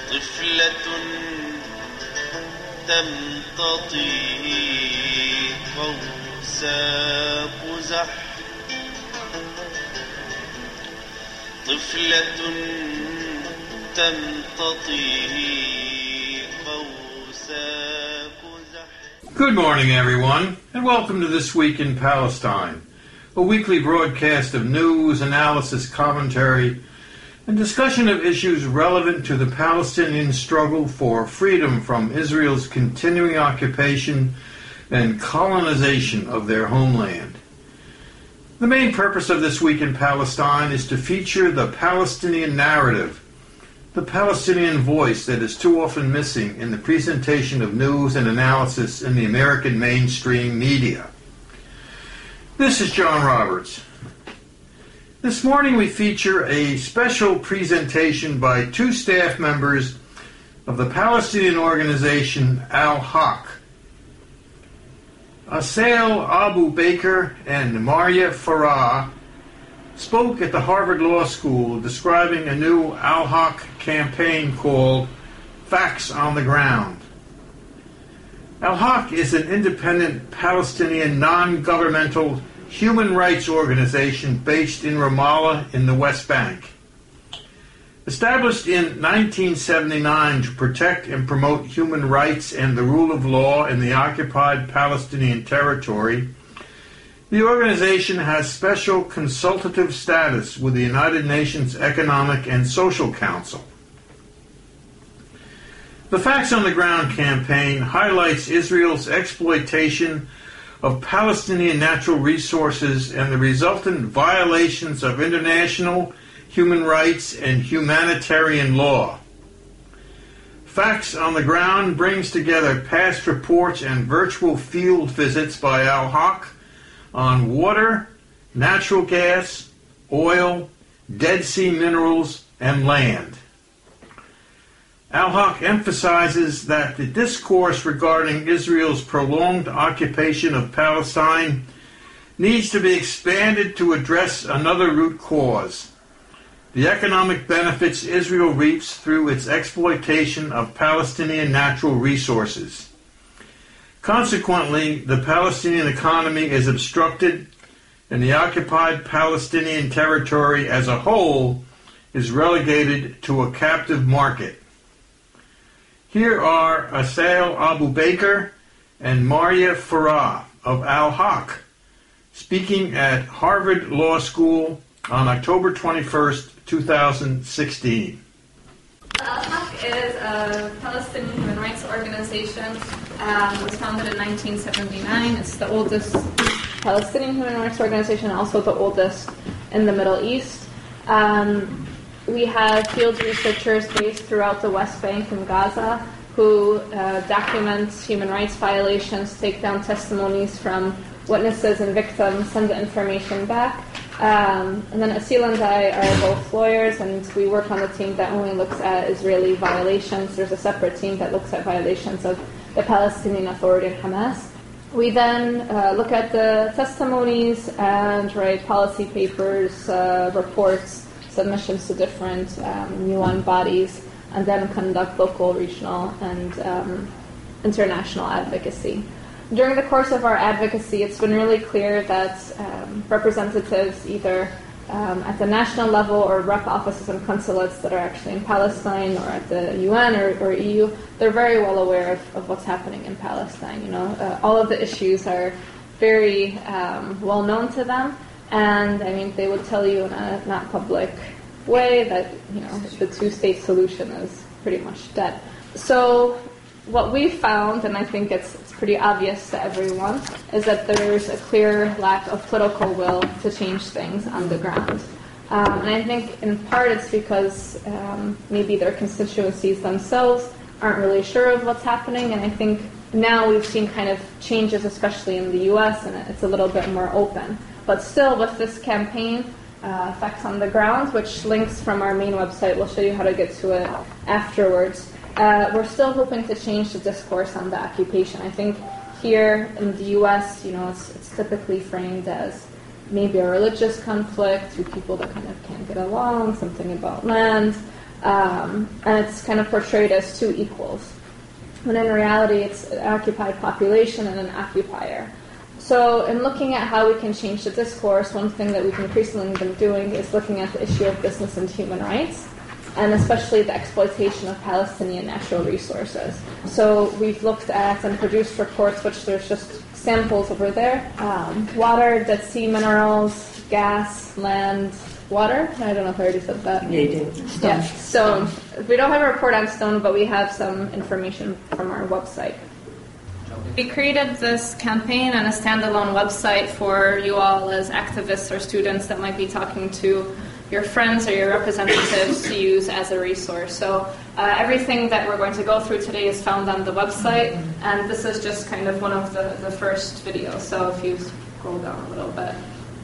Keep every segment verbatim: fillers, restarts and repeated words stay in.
طفلة تمتطي قوس قزح طفلة تمتطي قوس قزح. Good morning, everyone, and welcome to This Week in Palestine, a weekly broadcast of news, analysis, commentary, and discussion of issues relevant to the Palestinian struggle for freedom from Israel's continuing occupation and colonization of their homeland. The main purpose of This Week in Palestine is to feature the Palestinian narrative, the Palestinian voice that is too often missing in the presentation of news and analysis in the American mainstream media. This is John Roberts. This morning we feature a special presentation by two staff members of the Palestinian organization Al-Haq. Asael Abu Baker and Maria Farah spoke at the Harvard Law School describing a new Al-Haq campaign called Facts on the Ground. Al-Haq is an independent Palestinian non-governmental human rights organization based in Ramallah in the West Bank. Established in nineteen seventy-nine to protect and promote human rights and the rule of law in the occupied Palestinian territory, the organization has special consultative status with the United Nations Economic and Social Council. The Facts on the Ground campaign highlights Israel's exploitation of Palestinian natural resources and the resultant violations of international human rights and humanitarian law. Facts on the Ground brings together past reports and virtual field visits by Al-Haq on water, natural gas, oil, Dead Sea minerals, and land. Al-Haq emphasizes that the discourse regarding Israel's prolonged occupation of Palestine needs to be expanded to address another root cause: the economic benefits Israel reaps through its exploitation of Palestinian natural resources. Consequently, the Palestinian economy is obstructed, and the occupied Palestinian territory as a whole is relegated to a captive market. Here are Asael Abu Baker and Maria Farah of Al-Haq speaking at Harvard Law School on October twenty-first, two thousand sixteen. Al-Haq is a Palestinian human rights organization. Um, it was founded in nineteen seventy-nine. It's the oldest Palestinian human rights organization, also the oldest in the Middle East. Um, We have field researchers based throughout the West Bank and Gaza who uh, document human rights violations, take down testimonies from witnesses and victims, send the information back. Um, and then Asael and I are both lawyers, and we work on the team that only looks at Israeli violations. There's a separate team that looks at violations of the Palestinian Authority and Hamas. We then uh, look at the testimonies and write policy papers, uh, reports, submissions to different um, U N bodies, and then conduct local, regional, and um, international advocacy. During the course of our advocacy, it's been really clear that um, representatives either um, at the national level or rep offices and consulates that are actually in Palestine or at the U N or, or E U, they're very well aware of, of what's happening in Palestine. You know, uh, all of the issues are very um, well known to them. And, I mean, they would tell you in a not public way that, you know, the two-state solution is pretty much dead. So what we found, and I think it's, it's pretty obvious to everyone, is that there's a clear lack of political will to change things on the ground. Um, and I think in part it's because um, maybe their constituencies themselves aren't really sure of what's happening, and I think now we've seen kind of changes, especially in the U S, and it's a little bit more open. But still, with this campaign, uh, Facts on the Ground, which links from our main website, we'll show you how to get to it afterwards, uh, we're still hoping to change the discourse on the occupation. I think here in the U S, you know, it's, it's typically framed as maybe a religious conflict, two people that kind of can't get along, something about land. Um, and it's kind of portrayed as two equals, when in reality it's an occupied population and an occupier. So in looking at how we can change the discourse, one thing that we've increasingly been doing is looking at the issue of business and human rights, and especially the exploitation of Palestinian natural resources. So we've looked at and produced reports, which there's just samples over there, um, water, Dead Sea minerals, gas, land, water. I don't know if I already said that. Yeah, you did. Stone. Yeah, stone. We don't have a report on stone, but we have some information from our website. We created this campaign and a standalone website for you all as activists or students that might be talking to your friends or your representatives to use as a resource. So uh, everything that we're going to go through today is found on the website, and this is just kind of one of the, the first videos. So if you scroll down a little bit.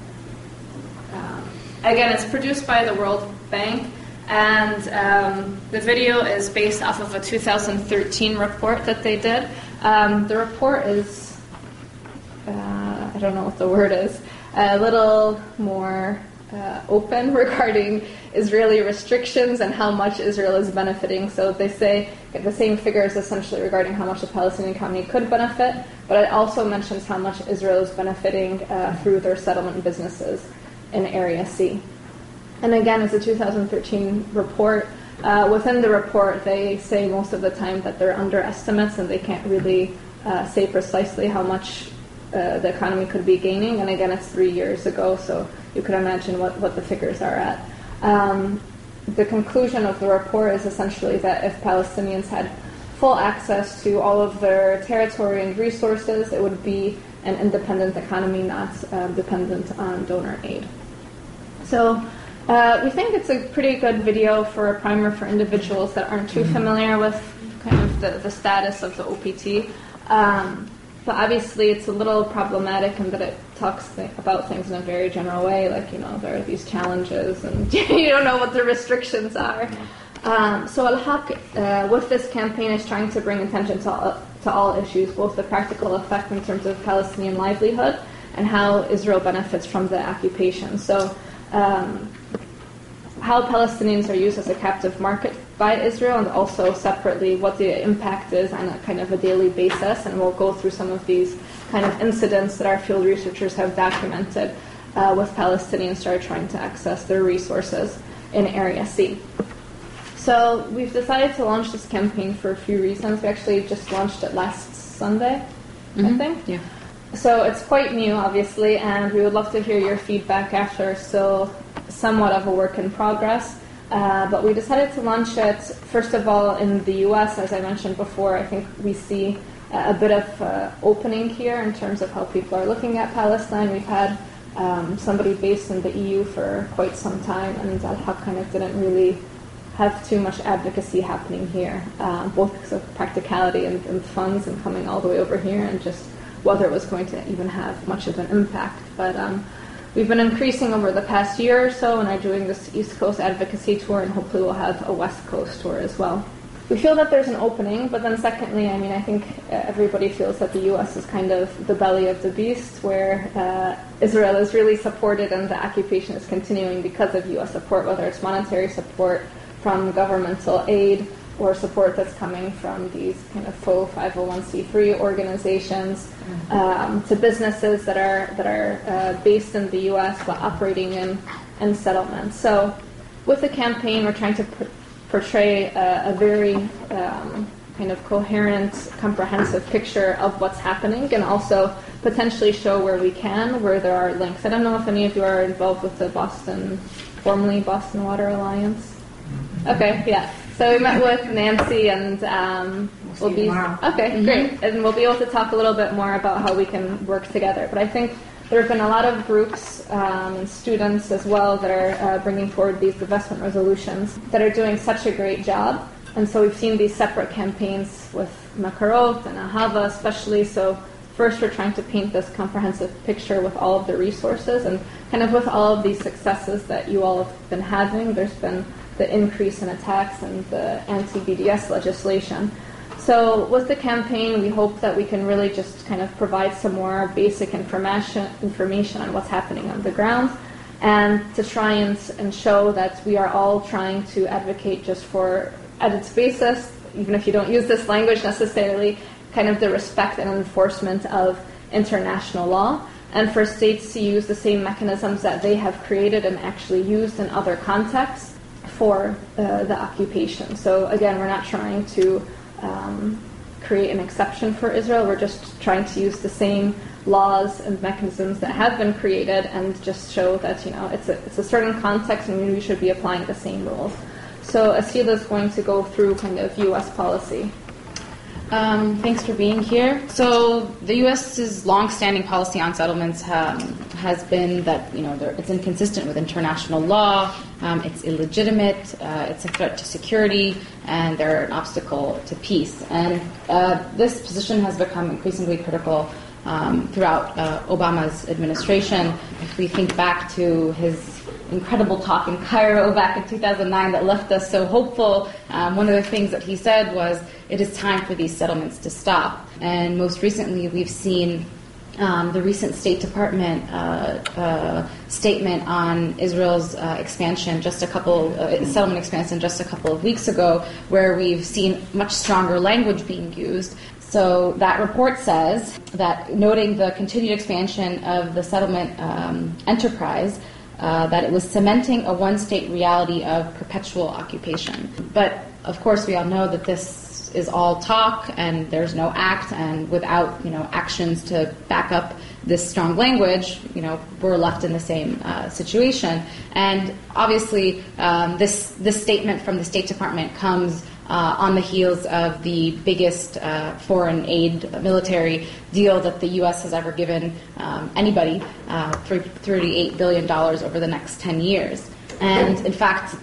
Um, again, it's produced by the World Bank, and um, the video is based off of a two thousand thirteen report that they did. Um, the report is, uh, I don't know what the word is, a little more uh, open regarding Israeli restrictions and how much Israel is benefiting. So they say the same figures essentially regarding how much the Palestinian economy could benefit, but it also mentions how much Israel is benefiting uh, through their settlement businesses in Area C. And again, it's a two thousand thirteen report. Uh, within the report, they say most of the time that they're underestimates and they can't really uh, say precisely how much uh, the economy could be gaining. And again, it's three years ago, so you can imagine what, what the figures are at. Um, the conclusion of the report is essentially that if Palestinians had full access to all of their territory and resources, it would be an independent economy, not uh, dependent on donor aid. So Uh, we think it's a pretty good video for a primer for individuals that aren't too familiar with kind of the, the status of the O P T. Um, but obviously it's a little problematic in that it talks th- about things in a very general way, like, you know, there are these challenges and you don't know what the restrictions are. Um, so Al-Haq, uh, with this campaign, is trying to bring attention to all, to all issues, both the practical effect in terms of Palestinian livelihood and how Israel benefits from the occupation. So um, how Palestinians are used as a captive market by Israel, and also separately what the impact is on a kind of a daily basis. And we'll go through some of these kind of incidents that our field researchers have documented uh, with Palestinians that are trying to access their resources in Area C. So we've decided to launch this campaign for a few reasons. We actually just launched it last Sunday, mm-hmm. I think. Yeah. So it's quite new, obviously, and we would love to hear your feedback after still somewhat of a work in progress. Uh, but we decided to launch it, first of all, in the U S. As I mentioned before, I think we see a bit of uh, opening here in terms of how people are looking at Palestine. We've had um, somebody based in the E U for quite some time, and Al-Haq kind of didn't really have too much advocacy happening here, uh, both because of practicality and, and funds and coming all the way over here, and just whether it was going to even have much of an impact. But um, we've been increasing over the past year or so and are doing this East Coast advocacy tour, and hopefully we'll have a West Coast tour as well. We feel that there's an opening, but then secondly, I mean, I think everybody feels that the U S is kind of the belly of the beast, where uh, Israel is really supported and the occupation is continuing because of U S support, whether it's monetary support from governmental aid or support that's coming from these kind of faux five oh one c three organizations, um, to businesses that are that are uh, based in the U S but operating in, in settlements. So with the campaign, we're trying to pr- portray a, a very um, kind of coherent, comprehensive picture of what's happening, and also potentially show where we can, where there are links. I don't know if any of you are involved with the Boston, formerly Boston Water Alliance. Okay, yeah. So we met with Nancy, and um, we'll, we'll be okay, mm-hmm. great, and we'll be able to talk a little bit more about how we can work together. But I think there have been a lot of groups um, and students as well that are uh, bringing forward these divestment resolutions that are doing such a great job. And so we've seen these separate campaigns with Makarot and Ahava, especially. So first, we're trying to paint this comprehensive picture with all of the resources, and kind of with all of these successes that you all have been having. There's been the increase in attacks and the anti-B D S legislation. So with the campaign, we hope that we can really just kind of provide some more basic information information on what's happening on the ground, and to try and, and show that we are all trying to advocate just for, at its basis, even if you don't use this language necessarily, kind of the respect and enforcement of international law, and for states to use the same mechanisms that they have created and actually used in other contexts for uh, the occupation. So again, we're not trying to um, create an exception for Israel. We're just trying to use the same laws and mechanisms that have been created and just show that, you know, it's a, it's a certain context and we should be applying the same rules. So Asila is going to go through kind of U S policy. Um, thanks for being here. So the U S's long-standing policy on settlements um, has been that, you know, it's inconsistent with international law, um, it's illegitimate, uh, it's a threat to security, and they're an obstacle to peace. And uh, this position has become increasingly critical um, throughout uh, Obama's administration. If we think back to his incredible talk in Cairo back in two thousand nine that left us so hopeful, um, one of the things that he said was, it is time for these settlements to stop. And most recently, we've seen um, the recent State Department uh, uh, statement on Israel's uh, expansion, just a couple uh, settlement expansion, just a couple of weeks ago, where we've seen much stronger language being used. So that report says that, noting the continued expansion of the settlement um, enterprise, uh, that it was cementing a one-state reality of perpetual occupation. But of course, we all know that this is all talk and there's no act, and without, you know, actions to back up this strong language, you know, we're left in the same uh, situation. And obviously, um, this this statement from the State Department comes uh, on the heels of the biggest uh, foreign aid military deal that the U S has ever given um, anybody, uh, for thirty-eight billion dollars over the next ten years. And in fact,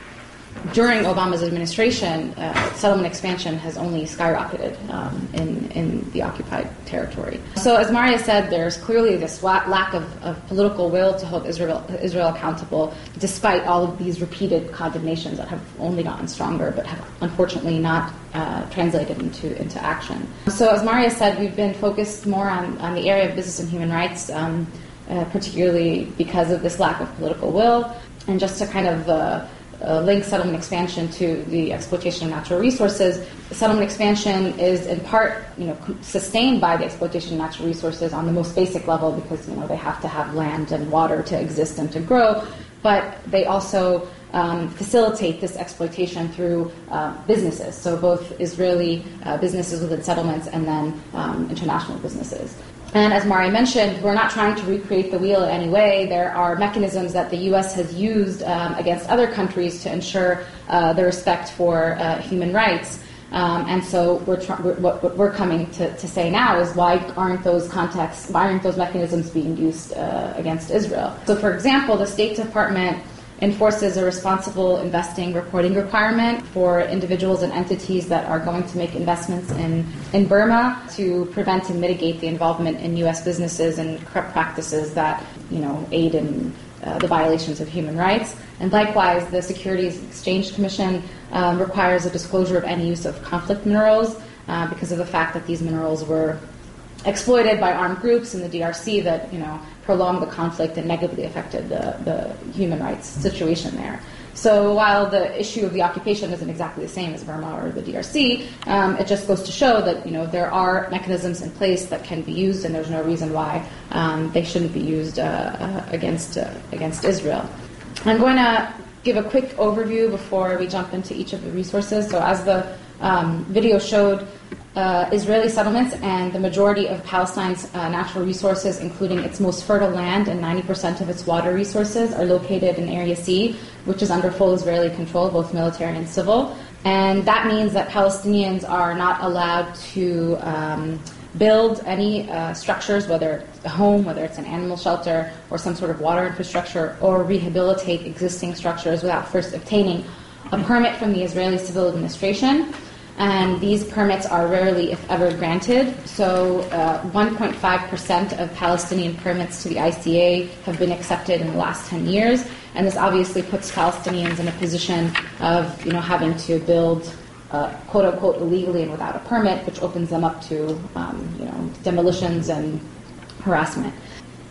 during Obama's administration, uh, settlement expansion has only skyrocketed um, in, in the occupied territory. So as Maria said, there's clearly this la- lack of, of political will to hold Israel, Israel accountable, despite all of these repeated condemnations that have only gotten stronger, but have unfortunately not uh, translated into, into action. So as Maria said, we've been focused more on, on the area of business and human rights, um, uh, particularly because of this lack of political will. And just to kind of uh, Uh, link settlement expansion to the exploitation of natural resources. Settlement expansion is in part, you know, sustained by the exploitation of natural resources on the most basic level because, you know, they have to have land and water to exist and to grow, but they also um, facilitate this exploitation through uh, businesses, so both Israeli uh, businesses within settlements and then um, international businesses. And as Mari mentioned, we're not trying to recreate the wheel in any way. There are mechanisms that the U S has used um, against other countries to ensure uh, the respect for uh, human rights. Um, and so we're tr- we're, what, what we're coming to, to say now is why aren't those contexts, why aren't those mechanisms being used uh, against Israel? So for example, the State Department enforces a responsible investing reporting requirement for individuals and entities that are going to make investments in, in Burma to prevent and mitigate the involvement in U S businesses and corrupt practices that, you know, aid in uh, the violations of human rights. And likewise, the Securities Exchange Commission um, requires a disclosure of any use of conflict minerals uh, because of the fact that these minerals were exploited by armed groups in the D R C that, you know, prolonged the conflict and negatively affected the, the human rights situation there. So while the issue of the occupation isn't exactly the same as Burma or the D R C, um, it just goes to show that, you know, there are mechanisms in place that can be used, and there's no reason why um, they shouldn't be used uh, uh, against uh, against Israel. I'm going to give a quick overview before we jump into each of the resources. So as the um, video showed, Uh, Israeli settlements and the majority of Palestine's uh, natural resources, including its most fertile land and ninety percent of its water resources, are located in Area C, which is under full Israeli control, both military and civil. And that means that Palestinians are not allowed to um, build any uh, structures, whether it's a home, whether it's an animal shelter, or some sort of water infrastructure, or rehabilitate existing structures without first obtaining a permit from the Israeli Civil Administration. And these permits are rarely, if ever, granted. So uh, one point five percent of Palestinian permits to the I C A have been accepted in the last ten years. And this obviously puts Palestinians in a position of, you know, having to build, uh, quote unquote, illegally and without a permit, which opens them up to, um, you know, demolitions and harassment.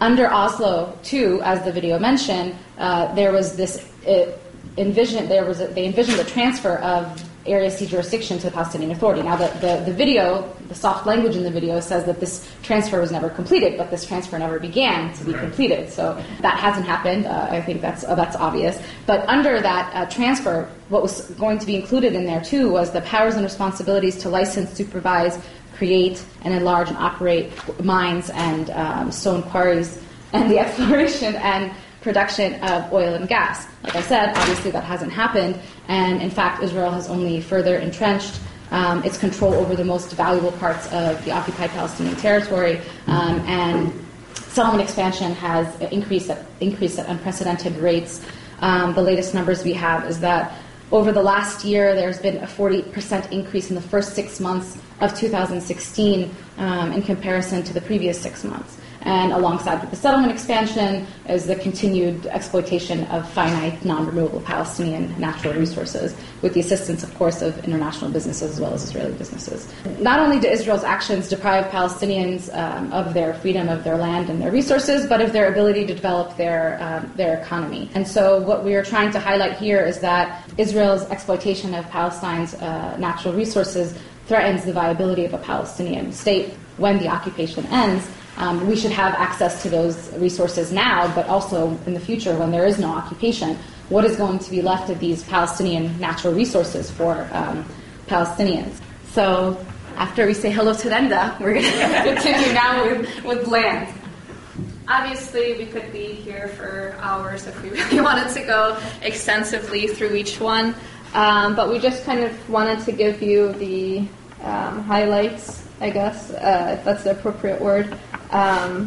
under Oslo too, as the video mentioned, uh, there was this uh, envision. There was a, they envisioned the transfer of Area C jurisdiction to the Palestinian Authority. Now, the, the, the video, the soft language in the video says that this transfer was never completed, but this transfer never began to be completed. So that hasn't happened. Uh, I think that's uh, that's obvious. But under that uh, transfer, what was going to be included in there too was the powers and responsibilities to license, supervise, create, and enlarge and operate mines and um, stone quarries, and the exploration and production of oil and gas. Like I said, obviously that hasn't happened, and in fact Israel has only further entrenched um, its control over the most valuable parts of the occupied Palestinian territory, um, and settlement expansion has increased at, increased at unprecedented rates. Um, the latest numbers we have is that over the last year there's been a forty percent increase in the first six months of two thousand sixteen um, in comparison to the previous six months. And alongside with the settlement expansion is the continued exploitation of finite, non-renewable Palestinian natural resources, with the assistance, of course, of international businesses as well as Israeli businesses. Not only do Israel's actions deprive Palestinians um, of their freedom, of their land and their resources, but of their ability to develop their um, their economy. And so what we are trying to highlight here is that Israel's exploitation of Palestine's uh, natural resources threatens the viability of a Palestinian state when the occupation ends. Um, we should have access to those resources now, but also in the future when there is no occupation. What is going to be left of these Palestinian natural resources for um, Palestinians? So after we say hello to Renda, we're going to continue now with, with land. Obviously, we could be here for hours if we really wanted to go extensively through each one, um, but we just kind of wanted to give you the um, highlights, I guess, uh, if that's the appropriate word, um,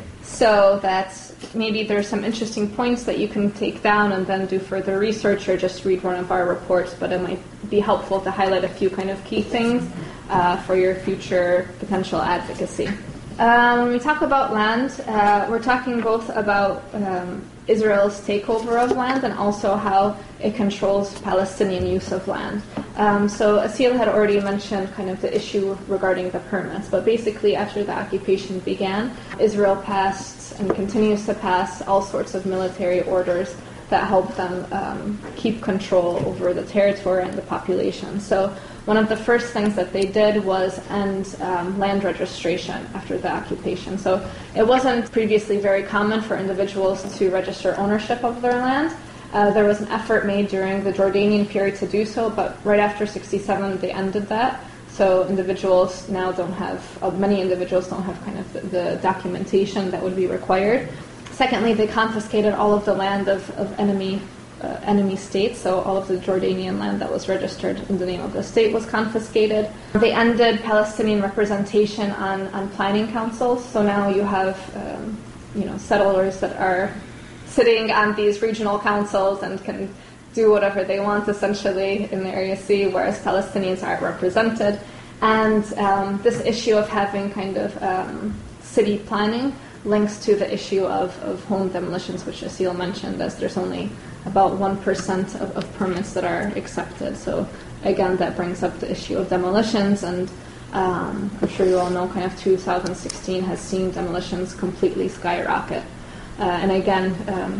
so that maybe there's some interesting points that you can take down and then do further research or just read one of our reports, but it might be helpful to highlight a few kind of key things uh, for your future potential advocacy. Um, when we talk about land, uh, we're talking both about um, Israel's takeover of land and also how it controls Palestinian use of land. Um, so Asil had already mentioned kind of the issue regarding the permits, but basically after the occupation began, Israel passed and continues to pass all sorts of military orders that help them um, keep control over the territory and the population. So one of the first things that they did was end um, land registration after the occupation. So it wasn't previously very common for individuals to register ownership of their land. Uh, there was an effort made during the Jordanian period to do so, but right after sixty-seven they ended that. So individuals now don't have, uh, many individuals don't have kind of the, the documentation that would be required. Secondly, they confiscated all of the land of, of enemy uh, enemy states, so all of the Jordanian land that was registered in the name of the state was confiscated. They ended Palestinian representation on, on planning councils, so now you have um, you know settlers that are sitting on these regional councils and can do whatever they want essentially in the Area C, whereas Palestinians aren't represented. And um, this issue of having kind of um, city planning links to the issue of, of home demolitions, which Asil mentioned, as there's only about one percent of, of permits that are accepted. So again, that brings up the issue of demolitions, and um, I'm sure you all know kind of two thousand sixteen has seen demolitions completely skyrocket. Uh, and again, um,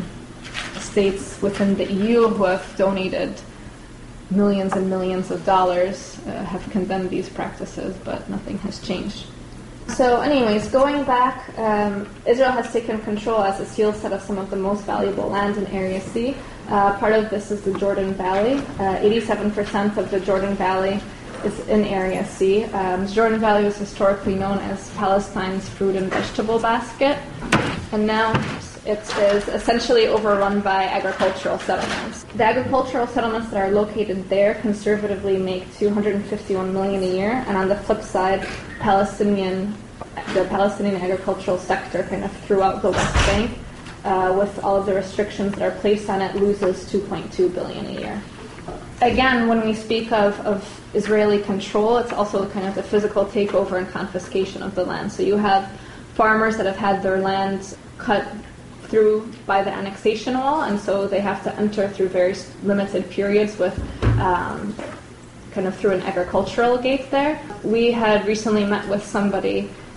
states within the E U who have donated millions and millions of dollars uh, have condemned these practices, but nothing has changed. So anyways, going back, um, Israel has taken control, as Asil said, of some of the most valuable land in Area C. Uh, part of this is the Jordan Valley. Uh, eighty-seven percent of the Jordan Valley is in Area C. Um, the Jordan Valley was historically known as Palestine's fruit and vegetable basket, and now it is essentially overrun by agricultural settlements. The agricultural settlements that are located there conservatively make two hundred fifty-one million dollars a year, and on the flip side, Palestinian, the Palestinian agricultural sector kind of throughout the West Bank, uh, with all of the restrictions that are placed on it, loses two point two billion dollars a year. Again, when we speak of, of Israeli control, it's also kind of the physical takeover and confiscation of the land. So you have farmers that have had their land cut through by the annexation wall, and so they have to enter through very limited periods with um, kind of through an agricultural gate there. We had recently met with somebody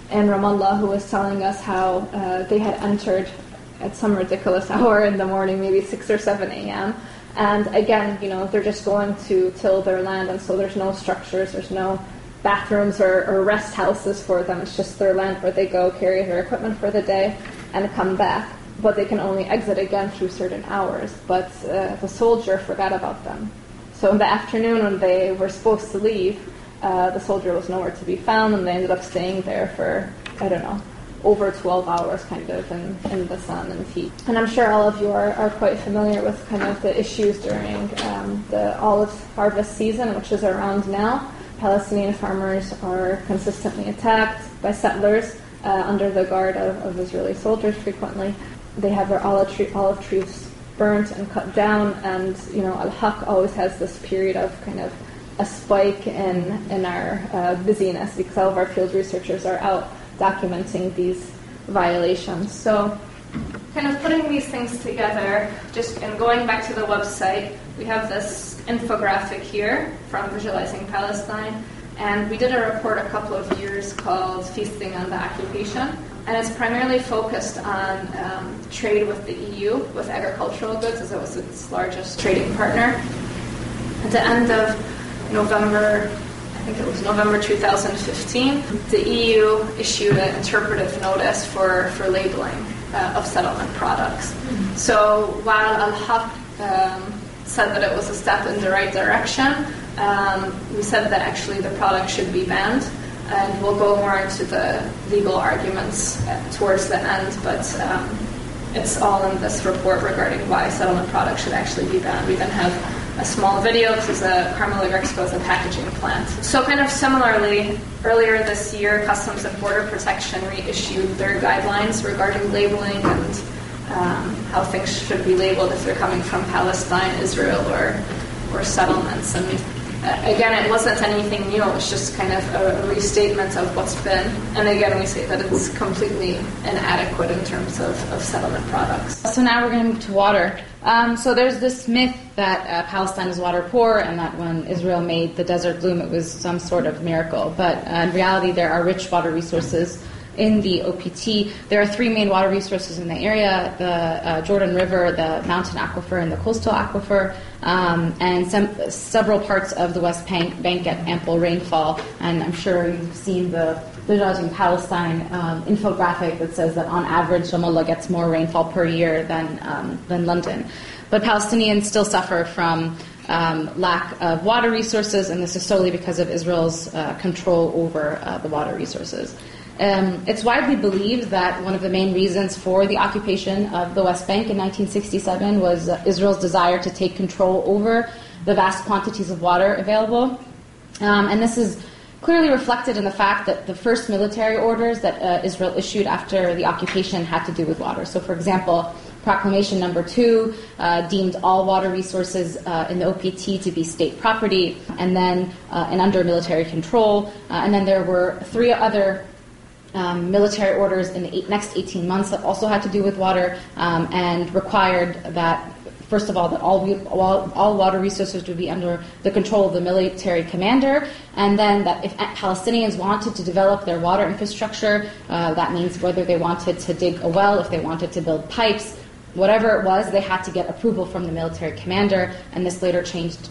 in Ramallah who was telling us how uh, they had entered at some ridiculous hour in the morning, maybe six or seven a.m. And again, you know, they're just going to till their land, and so there's no structures, there's no bathrooms or, or rest houses for them. It's just their land where they go, carry their equipment for the day, and come back. But they can only exit again through certain hours. But uh, the soldier forgot about them. So in the afternoon when they were supposed to leave, uh, the soldier was nowhere to be found, and they ended up staying there for, I don't know, over twelve hours kind of in, in the sun and heat. And I'm sure all of you are, are quite familiar with kind of the issues during um, the olive harvest season, which is around now. Palestinian farmers are consistently attacked by settlers uh, under the guard of, of Israeli soldiers frequently. They have their olive, tree, olive trees burnt and cut down, and you know, Al-Haq always has this period of kind of a spike in, in our uh, busyness because all of our field researchers are out documenting these violations. So kind of putting these things together, just and going back to the website, we have this infographic here from Visualizing Palestine, and we did a report a couple of years called Feasting on the Occupation, and it's primarily focused on um, trade with the E U, with agricultural goods, as it was its largest trading partner. At the end of November, I think it was November two thousand fifteen, the E U issued an interpretive notice for, for labeling uh, of settlement products. Mm-hmm. So while Al-Haq um, said that it was a step in the right direction, um, we said that actually the product should be banned, and we'll go more into the legal arguments uh, towards the end, but um, it's all in this report regarding why settlement products should actually be banned. We then have a small video. This is a Carmel Agrexpo is a packaging plant. So kind of similarly, earlier this year, Customs and Border Protection reissued their guidelines regarding labeling and um, how things should be labeled if they're coming from Palestine, Israel, or or settlements. And uh, again, it wasn't anything new. It was just kind of a, a restatement of what's been. And again, we say that it's completely inadequate in terms of, of settlement products. So now we're going to move to water. Um, so there's this myth that uh, Palestine is water poor, and that when Israel made the desert bloom, it was some sort of miracle. But uh, in reality, there are rich water resources in the O P T. There are three main water resources in the area: the uh, Jordan River, the mountain aquifer, and the coastal aquifer. Um, and some, several parts of the West Bank, Bank get ample rainfall. And I'm sure you've seen the Visualizing Palestine um, infographic that says that on average Ramallah gets more rainfall per year than um, than London. But Palestinians still suffer from um, lack of water resources, and this is solely because of Israel's uh, control over uh, the water resources. Um, it's widely believed that one of the main reasons for the occupation of the West Bank in nineteen sixty-seven was uh, Israel's desire to take control over the vast quantities of water available. Um, and this is clearly reflected in the fact that the first military orders that uh, Israel issued after the occupation had to do with water. So, for example, Proclamation number two uh, deemed all water resources uh, in the O P T to be state property, and then uh, and under military control. Uh, and then there were three other um, military orders in the eight, next eighteen months that also had to do with water um, and required that, first of all, that all, all all water resources would be under the control of the military commander, and then that if Palestinians wanted to develop their water infrastructure, uh, that means whether they wanted to dig a well, if they wanted to build pipes, whatever it was, they had to get approval from the military commander, and this later changed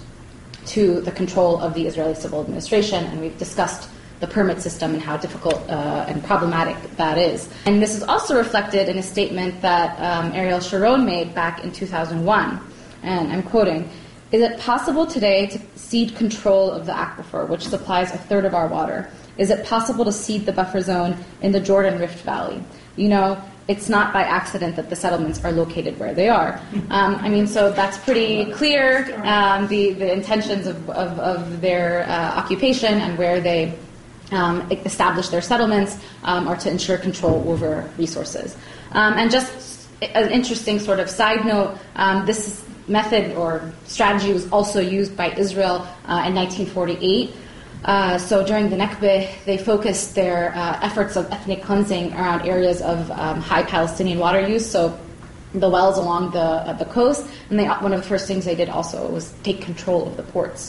to the control of the Israeli civil administration, and we've discussed the permit system and how difficult uh, and problematic that is. And this is also reflected in a statement that um, Ariel Sharon made back in two thousand one, and I'm quoting, "Is it possible today to cede control of the aquifer, which supplies a third of our water? Is it possible to cede the buffer zone in the Jordan Rift Valley? You know, it's not by accident that the settlements are located where they are." Um, I mean, so that's pretty clear, um, the, the intentions of, of, of their uh, occupation and where they um, establish their settlements um, are to ensure control over resources. Um, and just an interesting sort of side note, um, this method or strategy was also used by Israel uh, in nineteen forty-eight. Uh, so during the Nakba, they focused their uh, efforts of ethnic cleansing around areas of um, high Palestinian water use, so the wells along the uh, the coast. And they, one of the first things they did also was take control of the ports.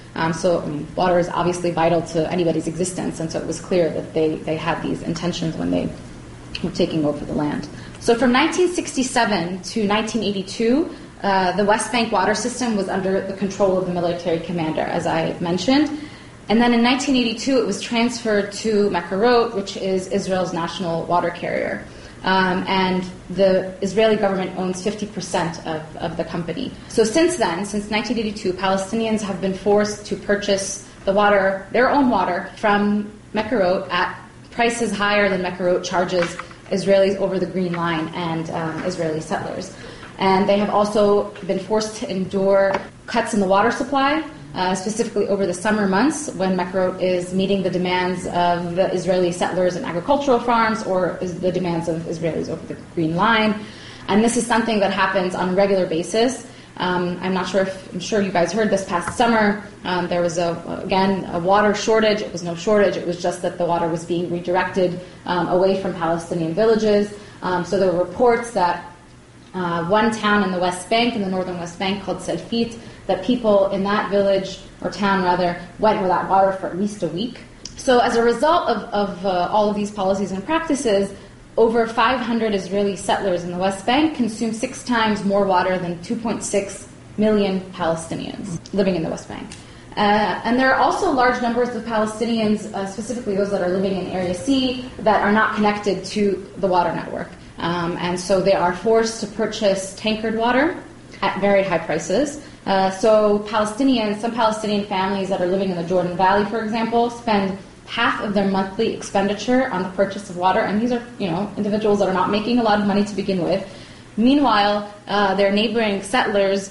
Um, so I mean, water is obviously vital to anybody's existence, and so it was clear that they, they had these intentions when they were taking over the land. So from nineteen sixty-seven to nineteen eighty-two, uh, the West Bank water system was under the control of the military commander, as I mentioned. And then in nineteen eighty-two, it was transferred to Mekorot, which is Israel's national water carrier. Um, and the Israeli government owns fifty percent of, of the company. So since then, since nineteen eighty-two, Palestinians have been forced to purchase the water, their own water, from Mekorot at prices higher than Mekorot charges Israelis over the Green Line and um, Israeli settlers. And they have also been forced to endure cuts in the water supply, Uh, specifically over the summer months when Mekorot is meeting the demands of the Israeli settlers and agricultural farms, or is the demands of Israelis over the Green Line. And this is something that happens on a regular basis. Um, I'm not sure if, I'm sure you guys heard this past summer, um, there was, a again, a water shortage. It was no shortage. It was just that the water was being redirected um, away from Palestinian villages. Um, so there were reports that uh, one town in the West Bank, in the northern West Bank, called Selfit, that people in that village, or town rather, went without water for at least a week. So as a result of, of uh, all of these policies and practices, over five hundred Israeli settlers in the West Bank consume six times more water than two point six million Palestinians living in the West Bank. Uh, and there are also large numbers of Palestinians, uh, specifically those that are living in Area C, that are not connected to the water network. Um, and so they are forced to purchase tankered water at very high prices. Uh, so Palestinians, some Palestinian families that are living in the Jordan Valley, for example, spend half of their monthly expenditure on the purchase of water, and these are, you know, individuals that are not making a lot of money to begin with. Meanwhile, uh, their neighboring settlers,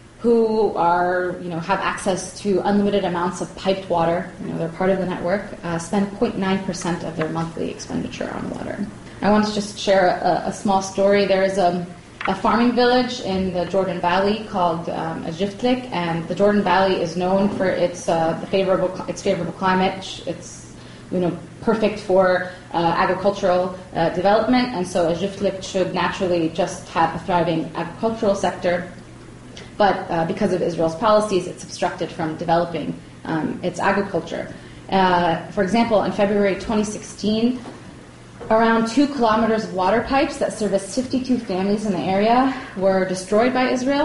who are, you know, have access to unlimited amounts of piped water, you know, they're part of the network, uh, spend zero point nine percent of their monthly expenditure on water. I want to just share a, a small story. There is a a farming village in the Jordan Valley called um, Ajiflik, and the Jordan Valley is known for its uh, the favorable its favorable climate. It's, you know, perfect for uh, agricultural uh, development, and so Ajiflik should naturally just have a thriving agricultural sector. But uh, because of Israel's policies, it's obstructed from developing um, its agriculture. Uh, for example, in February twenty sixteen, around two kilometers of water pipes that serviced fifty-two families in the area were destroyed by Israel.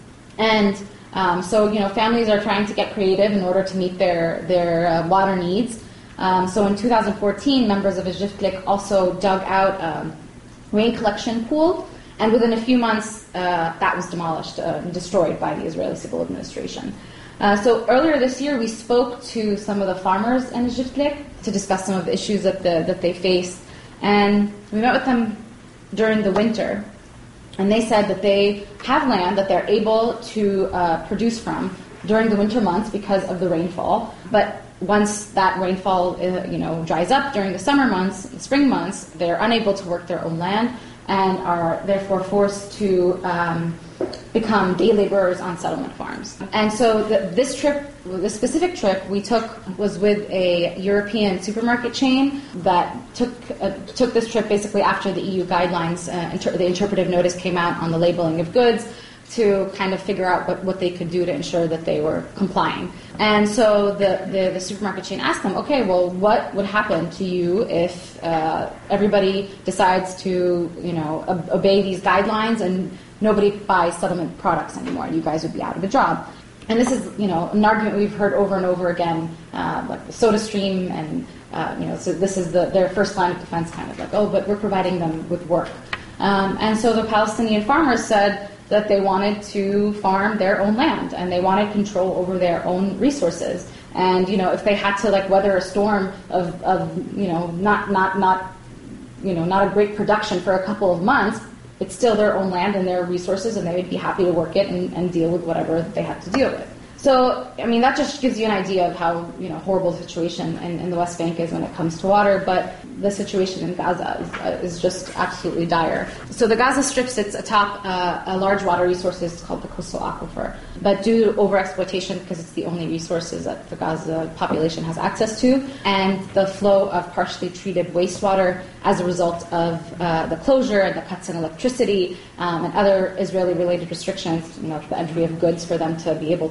And um, so, you know, families are trying to get creative in order to meet their, their uh, water needs. Um, so in two thousand fourteen, members of Ajiflik also dug out a rain collection pool, and within a few months, uh, that was demolished uh, and destroyed by the Israeli civil administration. Uh, so earlier this year, we spoke to some of the farmers in Ajiflik to discuss some of the issues that, the, that they faced. And we met with them during the winter, and they said that they have land that they're able to uh, produce from during the winter months because of the rainfall. But once that rainfall, uh, you know, dries up during the summer months, the spring months, they're unable to work their own land and are therefore forced to um, become day laborers on settlement farms. And so the, this trip, this specific trip we took was with a European supermarket chain that took uh, took this trip basically after the E U guidelines, uh, inter- the interpretive notice came out on the labeling of goods, to kind of figure out what, what they could do to ensure that they were complying. And so the, the, the supermarket chain asked them, okay, well, what would happen to you if uh, everybody decides to, you know, ob- obey these guidelines and nobody buys settlement products anymore? You guys would be out of a job. And this is, you know, an argument we've heard over and over again, uh, like the SodaStream, and, uh, you know, so this is the, their first line of defense, kind of like, oh, but we're providing them with work. Um, and so the Palestinian farmers said that they wanted to farm their own land and they wanted control over their own resources. And, you know, if they had to, like, weather a storm of, of you know, not, not, not, you know, not a great production for a couple of months, it's still their own land and their resources, and they would be happy to work it and, and deal with whatever they had to deal with. So, I mean, that just gives you an idea of how, you know, horrible the situation in, in the West Bank is when it comes to water, but the situation in Gaza is, uh, is just absolutely dire. So the Gaza Strip sits atop uh, a large water resources called the Coastal Aquifer, but due to overexploitation, because it's the only resources that the Gaza population has access to, and the flow of partially treated wastewater as a result of uh, the closure and the cuts in electricity um, and other Israeli-related restrictions, you know, the entry of goods for them to be able to figure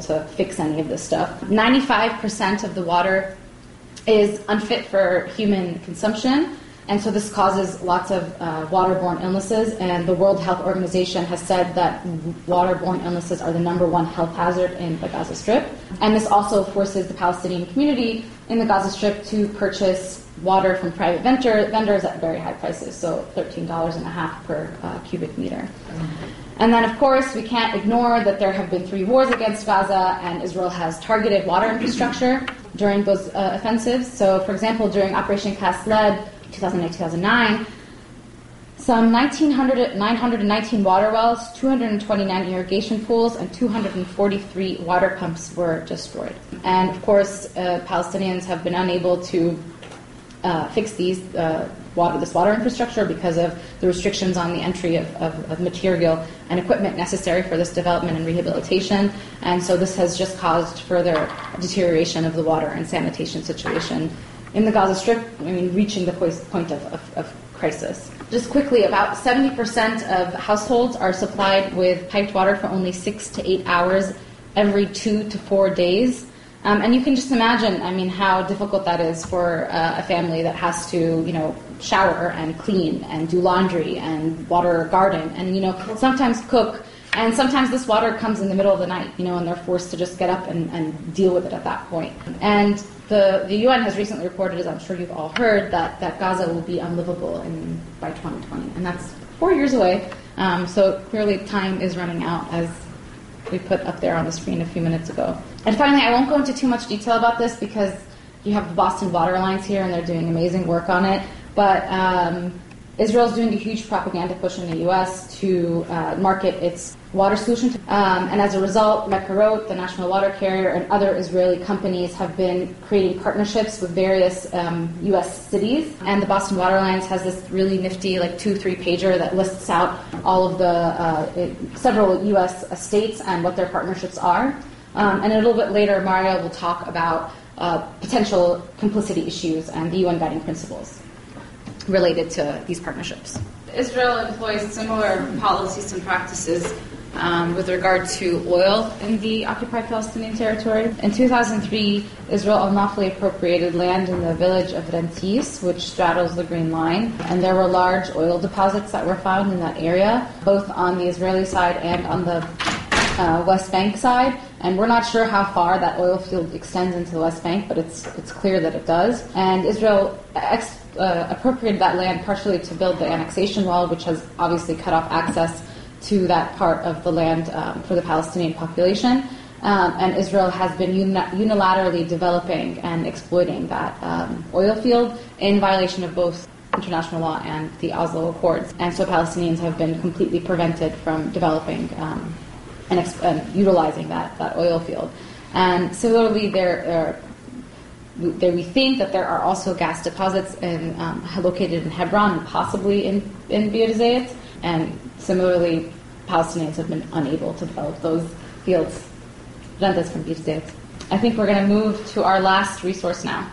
fix any of this stuff. ninety-five percent of the water is unfit for human consumption, and so this causes lots of uh, waterborne illnesses, and the World Health Organization has said that waterborne illnesses are the number one health hazard in the Gaza Strip. And this also forces the Palestinian community in the Gaza Strip to purchase water from private vendor, vendors at very high prices, so thirteen dollars and a half per uh, cubic meter. And then, of course, we can't ignore that there have been three wars against Gaza, and Israel has targeted water infrastructure during those uh, offensives. So, for example, during Operation Cast Lead, two thousand eight to two thousand nine, some nineteen hundred, nine hundred nineteen water wells, two hundred twenty-nine irrigation pools, and two hundred forty-three water pumps were destroyed. And, of course, uh, Palestinians have been unable to uh, fix these uh, water, this water infrastructure because of the restrictions on the entry of, of, of material and equipment necessary for this development and rehabilitation. And so this has just caused further deterioration of the water and sanitation situation in the Gaza Strip, I mean, reaching the point of, of, of crisis. Just quickly, about seventy percent of households are supplied with piped water for only six to eight hours every two to four days. Um, and you can just imagine, I mean, how difficult that is for uh, a family that has to, you know, shower and clean and do laundry and water a garden and, you know, sometimes cook. And sometimes this water comes in the middle of the night, you know, and they're forced to just get up and, and deal with it at that point. And the, the U N has recently reported, as I'm sure you've all heard, that, that Gaza will be unlivable in, by twenty twenty. And that's four years away. Um, so clearly time is running out, as we put up there on the screen a few minutes ago. And finally, I won't go into too much detail about this because you have the Boston Water Alliance here and they're doing amazing work on it. But um, Israel's doing a huge propaganda push in the U S to uh, market its water solution. Um, and as a result, Mekarot, the national water carrier, and other Israeli companies have been creating partnerships with various um, U S cities. And the Boston Water Alliance has this really nifty, like two, three pager that lists out all of the uh, it, several U S states and what their partnerships are. Um, and a little bit later, Mario will talk about uh, potential complicity issues and the U N guiding principles related to these partnerships. Israel employs similar policies and practices um, with regard to oil in the occupied Palestinian territory. In two thousand three, Israel unlawfully appropriated land in the village of Rentis, which straddles the Green Line, and there were large oil deposits that were found in that area, both on the Israeli side and on the uh, West Bank side. And we're not sure how far that oil field extends into the West Bank, but it's it's clear that it does. And Israel ex- uh, appropriated that land partially to build the annexation wall, which has obviously cut off access to that part of the land um, for the Palestinian population. Um, and Israel has been uni- unilaterally developing and exploiting that um, oil field in violation of both international law and the Oslo Accords. And so Palestinians have been completely prevented from developing um, and, exp- and utilizing that, that oil field. And similarly, there are There, we think that there are also gas deposits in, um, located in Hebron and possibly in, in Bir Zayt. And similarly, Palestinians have been unable to develop those fields. Rentas from Bir Zayt. I think we're going to move to our last resource now.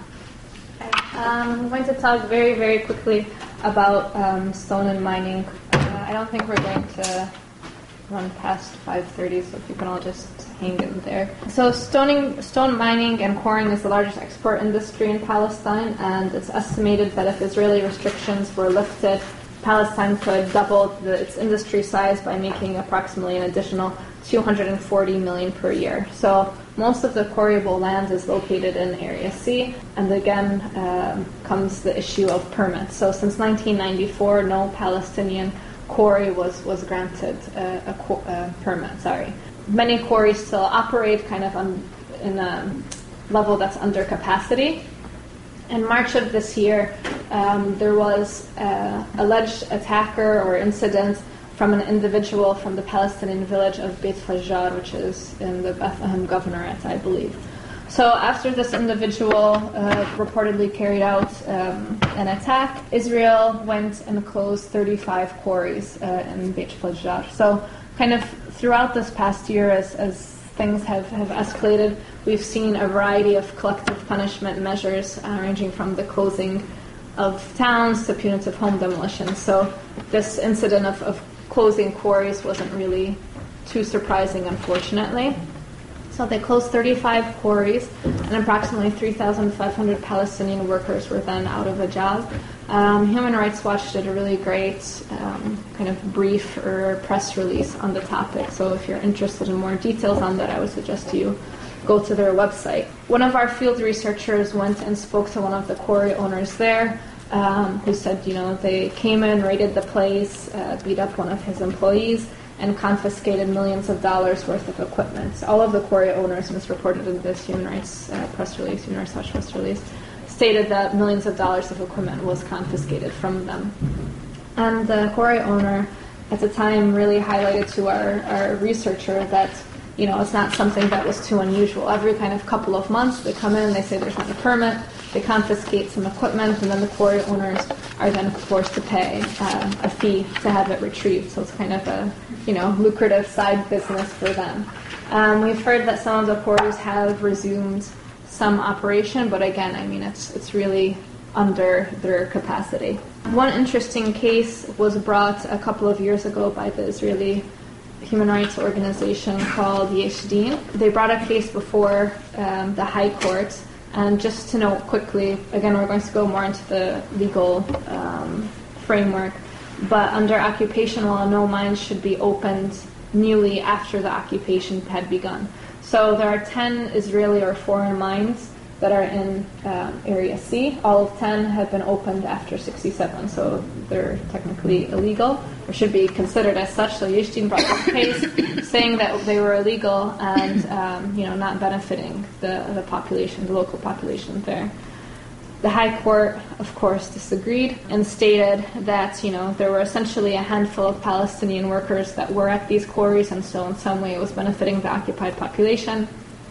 Um, I'm going to talk very, very quickly about um, stone and mining. Uh, I don't think we're going to run past five thirty, so if you can all just hang in there. So stoning, stone mining and quarrying is the largest export industry in Palestine, and it's estimated that if Israeli restrictions were lifted, Palestine could double the, its industry size by making approximately an additional two hundred forty million per year. So most of the quarryable land is located in Area C, and again um, comes the issue of permits. So since nineteen ninety-four, no Palestinian quarry was, was granted uh, a qu- uh, permit. Sorry. Many quarries still operate kind of on, in a level that's under capacity. In March of this year, um, there was an alleged attacker or incident from an individual from the Palestinian village of Beit Fajjar, which is in the Bethlehem Governorate, I believe. So after this individual uh, reportedly carried out um, an attack, Israel went and closed thirty-five quarries uh, in Beit Fajjar. So kind of throughout this past year, as, as things have, have escalated, we've seen a variety of collective punishment measures uh, ranging from the closing of towns to punitive home demolition. So this incident of, of closing quarries wasn't really too surprising, unfortunately. So they closed thirty-five quarries, and approximately three thousand five hundred Palestinian workers were then out of a job. Um, Human Rights Watch did a really great um, kind of brief or press release on the topic. So if you're interested in more details on that, I would suggest you go to their website. One of our field researchers went and spoke to one of the quarry owners there, um, who said, you know, they came in, raided the place, uh, beat up one of his employees, and confiscated millions of dollars worth of equipment. All of the quarry owners, misreported in this Human Rights uh, press release, Human Rights Watch press release, stated that millions of dollars of equipment was confiscated from them. And the quarry owner at the time really highlighted to our, our researcher that, you know, it's not something that was too unusual. Every kind of couple of months they come in, they say there's not a permit, they confiscate some equipment, and then the quarry owners are then forced to pay uh, a fee to have it retrieved. So it's kind of a, you know, lucrative side business for them. Um, we've heard that some of the quarries have resumed some operation, but again, I mean, it's it's really under their capacity. One interesting case was brought a couple of years ago by the Israeli human rights organization called Yesh Din. They brought a case before um, the High Court, and just to note quickly, again, we're going to go more into the legal um, framework, but under occupation law, no mines should be opened newly after the occupation had begun. So there are ten Israeli or foreign mines that are in um, Area C. All of ten have been opened after sixty-seven, so they're technically illegal, or should be considered as such. So Yesh Din brought this case saying that they were illegal and um, you know, not benefiting the, the population, the local population there. The High Court, of course, disagreed and stated that, you know, there were essentially a handful of Palestinian workers that were at these quarries, and so in some way it was benefiting the occupied population,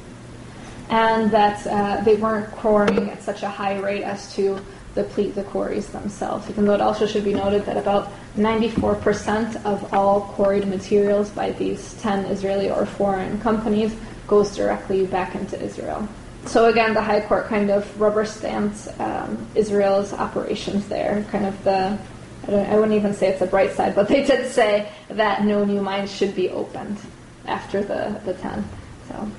and that uh, they weren't quarrying at such a high rate as to deplete the quarries themselves. Even though it also should be noted that about ninety-four percent of all quarried materials by these ten Israeli or foreign companies goes directly back into Israel. So again, the High Court kind of rubber-stamped um, Israel's operations there, kind of the, I, don't, I wouldn't even say it's a bright side, but they did say that no new mines should be opened after the, the ten. So.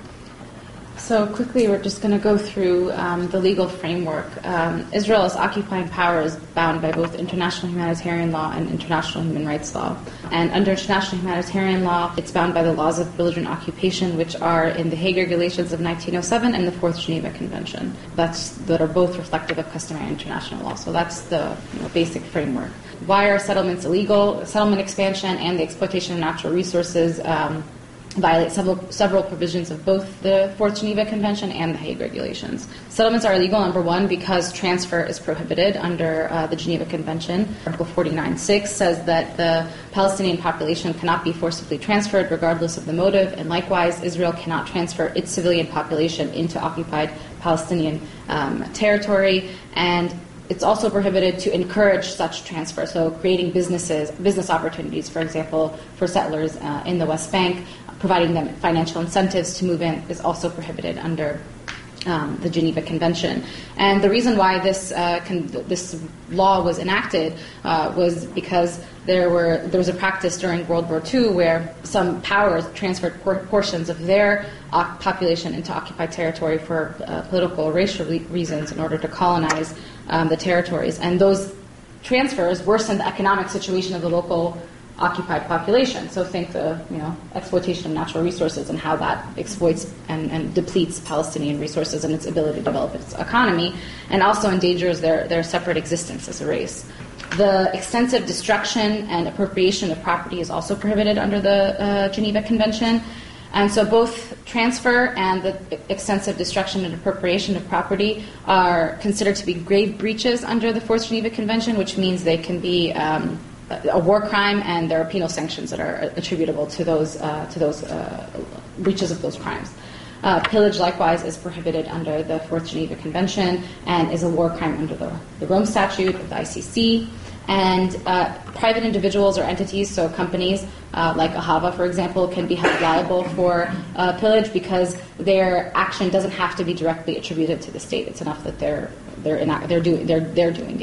So quickly, we're just going to go through um, the legal framework. Um, Israel as occupying power is bound by both international humanitarian law and international human rights law. And under international humanitarian law, it's bound by the laws of belligerent occupation, which are in the Hague Regulations of nineteen oh seven and the Fourth Geneva Convention. That's, that are both reflective of customary international law. So that's the, you know, basic framework. Why are settlements illegal? Settlement expansion and the exploitation of natural resources um, violate several, several provisions of both the Fourth Geneva Convention and the Hague Regulations. Settlements are illegal, number one, because transfer is prohibited under uh, the Geneva Convention. Article forty-nine six says that the Palestinian population cannot be forcibly transferred regardless of the motive, and likewise, Israel cannot transfer its civilian population into occupied Palestinian um, territory, and it's also prohibited to encourage such transfer, so creating businesses, business opportunities, for example, for settlers uh, in the West Bank, providing them financial incentives to move in is also prohibited under um, the Geneva Convention. And the reason why this uh, con- this law was enacted uh, was because there were there was a practice during World War Two where some powers transferred por- portions of their uh, population into occupied territory for uh, political or racial re- reasons in order to colonize um, the territories. And those transfers worsened the economic situation of the local occupied population. So think the you know exploitation of natural resources and how that exploits and, and depletes Palestinian resources and its ability to develop its economy, and also endangers their, their separate existence as a race. The extensive destruction and appropriation of property is also prohibited under the uh, Geneva Convention. And so both transfer and the extensive destruction and appropriation of property are considered to be grave breaches under the Fourth Geneva Convention, which means they can be um, a war crime, and there are penal sanctions that are attributable to those uh, to those uh, breaches of those crimes. Uh, pillage, likewise, is prohibited under the Fourth Geneva Convention and is a war crime under the, the Rome Statute of the I C C. And uh, private individuals or entities, so companies uh, like Ahava, for example, can be held liable for uh, pillage because their action doesn't have to be directly attributed to the state. It's enough that they're they're in, they're doing they're they're doing it.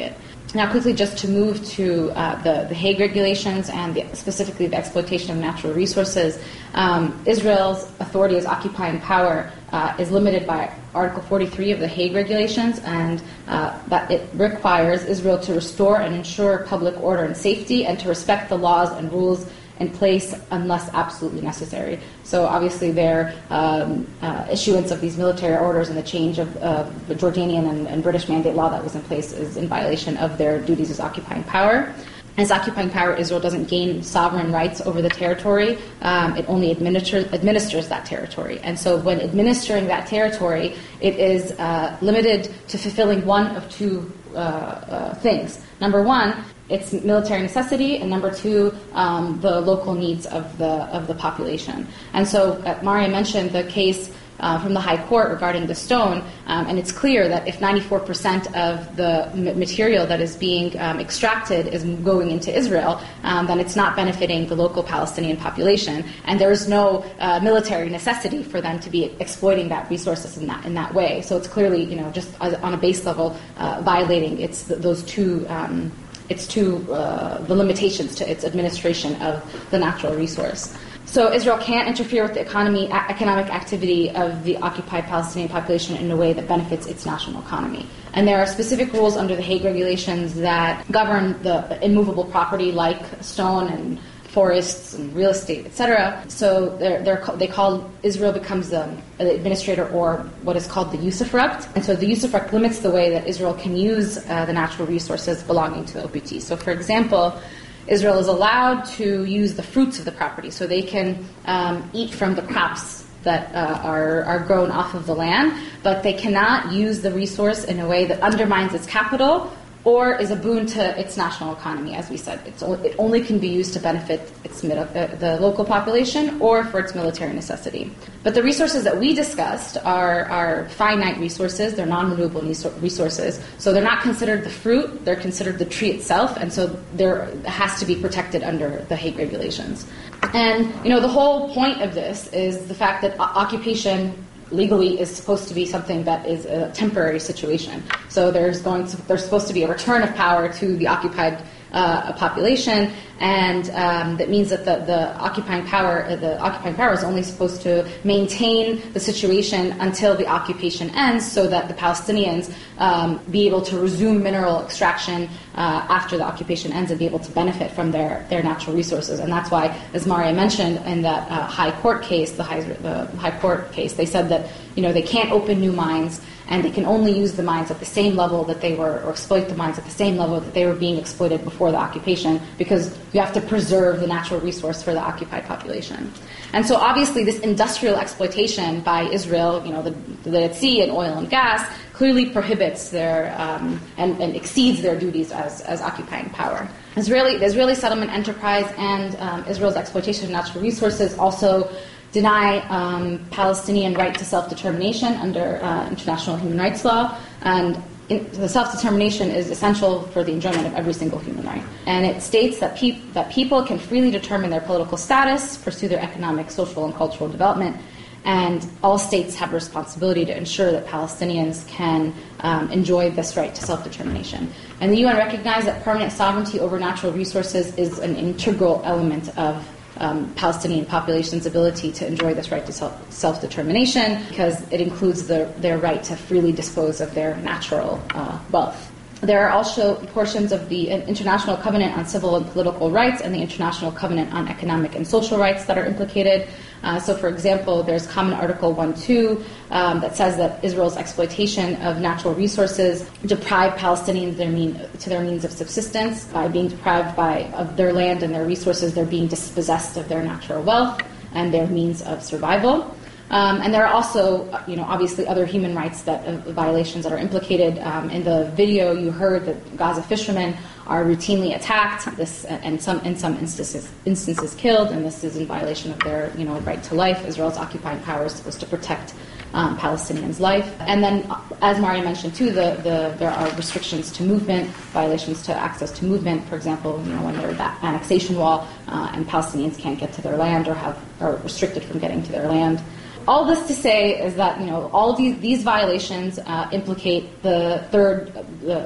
Now, quickly, just to move to uh, the, the Hague regulations and the, specifically the exploitation of natural resources, um, Israel's authority as occupying power uh, is limited by Article forty-three of the Hague regulations, and uh, that it requires Israel to restore and ensure public order and safety and to respect the laws and rules in place unless absolutely necessary. So obviously their um, uh, issuance of these military orders and the change of uh, the Jordanian and, and British mandate law that was in place is in violation of their duties as occupying power. As occupying power, Israel doesn't gain sovereign rights over the territory. Um, it only administer, administers that territory. And so when administering that territory, it is uh, limited to fulfilling one of two uh, uh, things. Number one, it's military necessity, and number two, um, the local needs of the of the population. And so, uh, Maria mentioned the case uh, from the High Court regarding the stone, um, and it's clear that if ninety-four percent of the m- material that is being um, extracted is going into Israel, um, then it's not benefiting the local Palestinian population, and there is no uh, military necessity for them to be exploiting that resources in that in that way. So it's clearly, you know, just as, on a base level, uh, violating its th- those two. Um, It's to uh, the limitations to its administration of the natural resource. So Israel can't interfere with the economy, a- economic activity of the occupied Palestinian population in a way that benefits its national economy. And there are specific rules under the Hague regulations that govern the immovable property like stone and forests and real estate, et cetera. So they're, they're, they call, Israel becomes the, the administrator, or what is called the usufruct. And so the usufruct limits the way that Israel can use uh, the natural resources belonging to the O P T. So for example, Israel is allowed to use the fruits of the property. So they can um, eat from the crops that uh, are, are grown off of the land, but they cannot use the resource in a way that undermines its capital or is a boon to its national economy. As we said, it's, it only can be used to benefit its middle, uh, the local population or for its military necessity. But the resources that we discussed are, are finite resources. They're non-renewable resources. So they're not considered the fruit. They're considered the tree itself. And so there has to be protected under the Hague regulations. And, you know, the whole point of this is the fact that occupation legally is supposed to be something that is a temporary situation. So there's going to, there's supposed to be a return of power to the occupied uh, population, and um, that means that the, the occupying power uh, the occupying power is only supposed to maintain the situation until the occupation ends, so that the Palestinians um, be able to resume mineral extraction uh, after the occupation ends and be able to benefit from their, their natural resources. And that's why, as Maria mentioned in that uh, High Court case, the High, the High Court case, they said that, you know, they can't open new mines, and they can only use the mines at the same level that they were, or exploit the mines at the same level that they were being exploited before the occupation, because you have to preserve the natural resource for the occupied population. And so obviously this industrial exploitation by Israel, you know, the, the Dead Sea and oil and gas, clearly prohibits their, um, and, and exceeds their duties as, as occupying power. Israeli, the Israeli settlement enterprise and um, Israel's exploitation of natural resources also deny um, Palestinian right to self-determination under uh, international human rights law, and in, the self-determination is essential for the enjoyment of every single human right. And it states that, peop- that people can freely determine their political status, pursue their economic, social, and cultural development, and all states have a responsibility to ensure that Palestinians can um, enjoy this right to self-determination. And the U N recognized that permanent sovereignty over natural resources is an integral element of Um, Palestinian population's ability to enjoy this right to self, self-determination, because it includes the, their right to freely dispose of their natural uh, wealth. There are also portions of the International Covenant on Civil and Political Rights and the International Covenant on Economic and Social Rights that are implicated. Uh, so, for example, there's Common Article one two um, that says that Israel's exploitation of natural resources deprive Palestinians their mean, to their means of subsistence. By being deprived by of their land and their resources, they're being dispossessed of their natural wealth and their means of survival. Um, and there are also, you know, obviously other human rights that uh, violations that are implicated. Um, in the video, you heard that Gaza fishermen are routinely attacked, this and some in some instances instances killed, and this is in violation of their, you know, right to life. Israel's occupying power is supposed to protect um, Palestinians' life. And then, as Maria mentioned too, the, the there are restrictions to movement, violations to access to movement. For example, you know, when there's that annexation wall uh, and Palestinians can't get to their land or have are restricted from getting to their land. All this to say is that, you know, all these these violations uh, implicate the third, the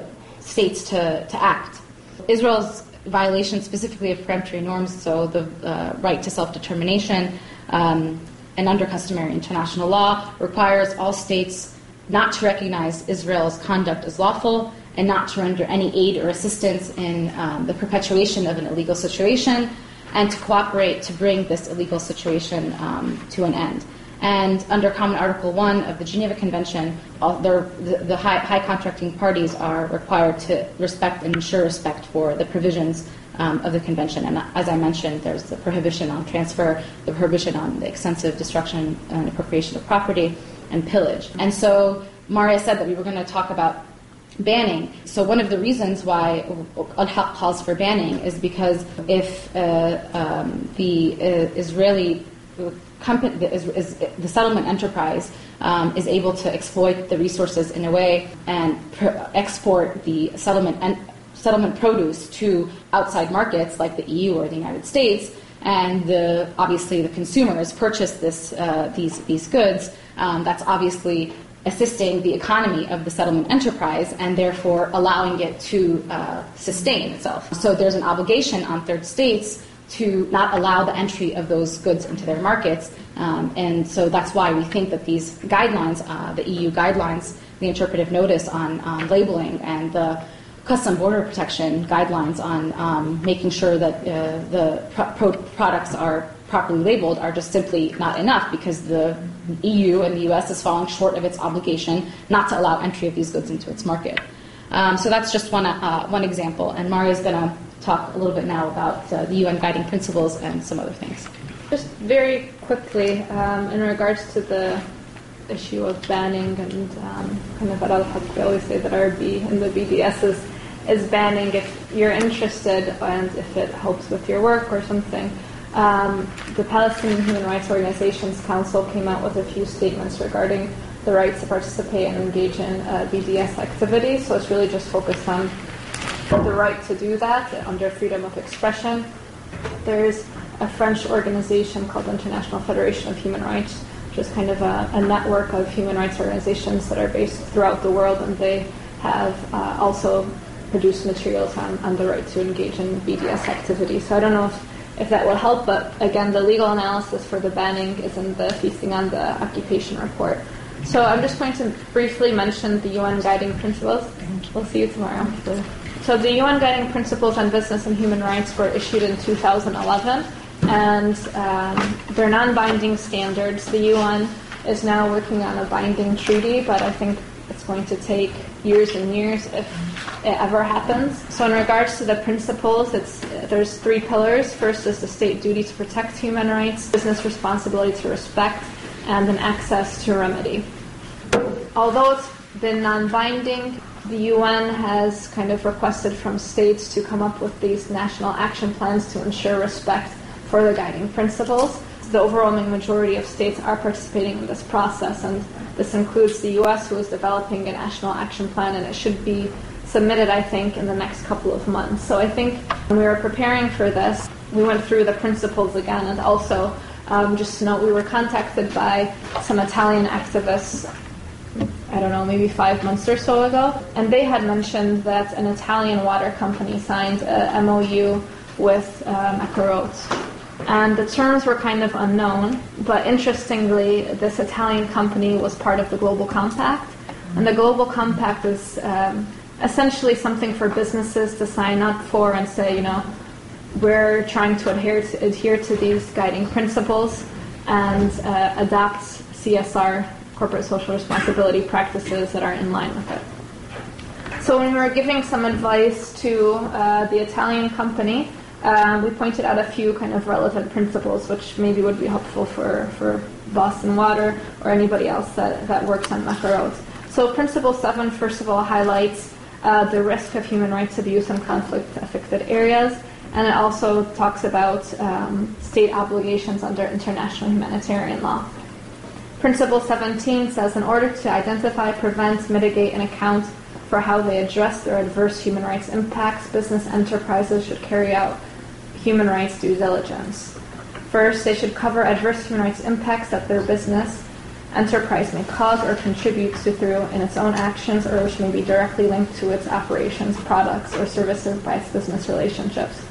states to, to act. Israel's violation specifically of peremptory norms, so the uh, right to self-determination, um, and under customary international law, requires all states not to recognize Israel's conduct as lawful and not to render any aid or assistance in um, the perpetuation of an illegal situation, and to cooperate to bring this illegal situation um, to an end. And under Common Article one of the Geneva Convention, all the, the high, high contracting parties are required to respect and ensure respect for the provisions um, of the Convention. And as I mentioned, there's the prohibition on transfer, the prohibition on the extensive destruction and appropriation of property, and pillage. And so Maria said that we were going to talk about banning. So one of the reasons why Al-Haq calls for banning is because if uh, um, the uh, Israeli company, the, is, is, the settlement enterprise um, is able to exploit the resources in a way and pr- export the settlement and settlement produce to outside markets like the E U or the United States, and the, obviously the consumers purchase this uh, these these goods, um, that's obviously assisting the economy of the settlement enterprise and therefore allowing it to uh, sustain itself. So there's an obligation on third states to not allow the entry of those goods into their markets. Um, and so that's why we think that these guidelines, uh, the E U guidelines, the interpretive notice on um, labeling, and the custom border protection guidelines on um, making sure that uh, the pro- pro- products are properly labeled are just simply not enough, because the E U and the U S is falling short of its obligation not to allow entry of these goods into its market. Um, so that's just one uh, one example, and Maria's going to talk a little bit now about uh, the U N guiding principles and some other things. Just very quickly, um, in regards to the issue of banning and um, kind of at Al-Haq, we always say that our B in the B D S is, is banning if you're interested and if it helps with your work or something. Um, the Palestinian Human Rights Organizations Council came out with a few statements regarding the right to participate and engage in uh, B D S activities, so it's really just focused on the right to do that under freedom of expression. There's a French organization called the International Federation of Human Rights, which is kind of a, a network of human rights organizations that are based throughout the world, and they have uh, also produced materials on, on the right to engage in B D S activities. So I don't know if if that will help, but again, the legal analysis for the banning is in the Feasting on the Occupation report. So I'm just going to briefly mention the U N guiding principles. We'll see you tomorrow. So the U N guiding principles on business and human rights were issued in two thousand eleven, and um, they're non-binding standards. The U N is now working on a binding treaty, but I think it's going to take years and years if it ever happens. So in regards to the principles, it's there's three pillars. First is the state duty to protect human rights, business responsibility to respect, and an access to remedy. Although it's been non-binding, the U N has kind of requested from states to come up with these national action plans to ensure respect for the guiding principles. The overwhelming majority of states are participating in this process, and this includes the U S, who is developing a national action plan, and it should be submitted, I think, in the next couple of months. So I think when we were preparing for this, we went through the principles again, and also um, just to note, we were contacted by some Italian activists, I don't know, maybe five months or so ago, and they had mentioned that an Italian water company signed a M O U with uh, Makarot. And the terms were kind of unknown, but interestingly, this Italian company was part of the Global Compact, and the Global Compact is um, essentially something for businesses to sign up for and say, you know, we're trying to adhere to, adhere to these guiding principles and uh, adopt C S R, corporate social responsibility practices that are in line with it. So when we were giving some advice to uh, the Italian company, Uh, we pointed out a few kind of relevant principles which maybe would be helpful for, for Boston Water or anybody else that, that works on Makarot. So Principle seven, first of all, highlights uh, the risk of human rights abuse in conflict-affected areas, and it also talks about um, state obligations under international humanitarian law. Principle seventeen says, in order to identify, prevent, mitigate, and account for how they address their adverse human rights impacts, business enterprises should carry out human rights due diligence. First, they should cover adverse human rights impacts that their business enterprise may cause or contribute to through in its own actions, or which may be directly linked to its operations, products, or services by its business relationships.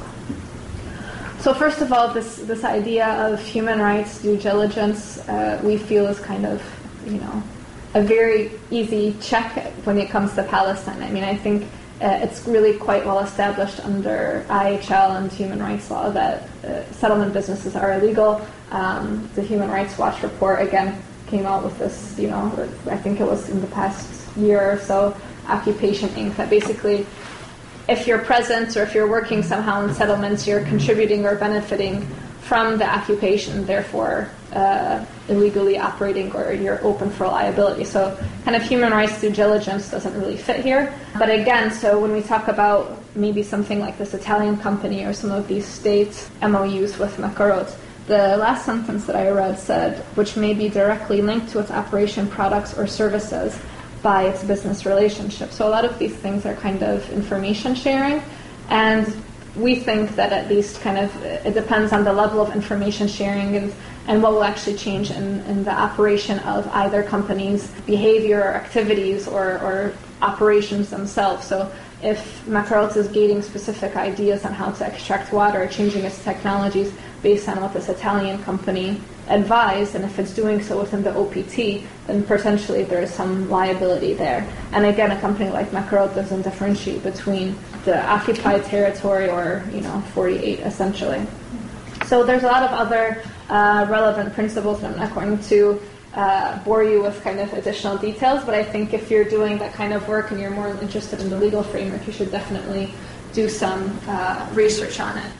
So first of all, this, this idea of human rights due diligence, uh, we feel is kind of, you know, a very easy check when it comes to Palestine. I mean, I think uh, it's really quite well established under I H L and human rights law that uh, settlement businesses are illegal. Um, the Human Rights Watch report, again, came out with this, you know, I think it was in the past year or so, Occupation Incorporated, that basically if you're present or if you're working somehow in settlements, you're contributing or benefiting from the occupation, therefore uh, illegally operating, or you're open for liability. So kind of human rights due diligence doesn't really fit here. But again, so when we talk about maybe something like this Italian company or some of these state M O Us with Makarot, the last sentence that I read said, which may be directly linked to its operation, products, or services by its business relationship. So a lot of these things are kind of information sharing, and we think that at least kind of it depends on the level of information sharing and, and what will actually change in, in the operation of either company's behavior or activities or, or operations themselves. So if Makarot is gating specific ideas on how to extract water, changing its technologies based on what this Italian company advised, and if it's doing so within the O P T, then potentially there is some liability there. And again, a company like Makarot doesn't differentiate between the occupied territory or, you know, forty-eight essentially. So there's a lot of other uh, relevant principles, and I'm not going to uh, bore you with kind of additional details, but I think if you're doing that kind of work and you're more interested in the legal framework, you should definitely do some uh, research on it.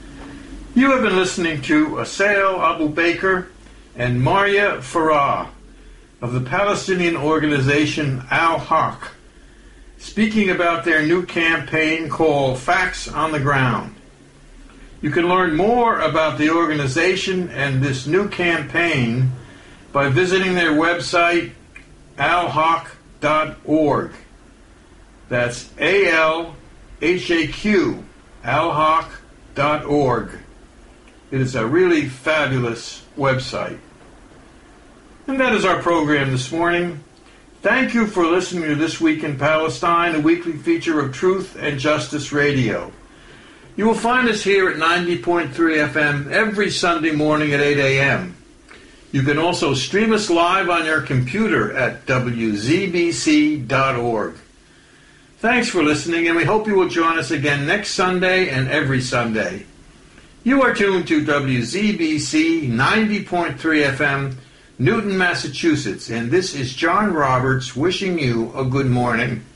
You have been listening to Asael Abu Baker and Maria Farah of the Palestinian organization Al-Haq, speaking about their new campaign called Facts on the Ground. You can learn more about the organization and this new campaign by visiting their website, al haq dot org. That's A L H A Q, al haq dot org. It is a really fabulous website. And that is our program this morning. Thank you for listening to This Week in Palestine, a weekly feature of Truth and Justice Radio. You will find us here at ninety point three F M every Sunday morning at eight a.m. You can also stream us live on your computer at w z b c dot org. Thanks for listening, and we hope you will join us again next Sunday and every Sunday. You are tuned to W Z B C ninety point three F M, Newton, Massachusetts, and this is John Roberts wishing you a good morning.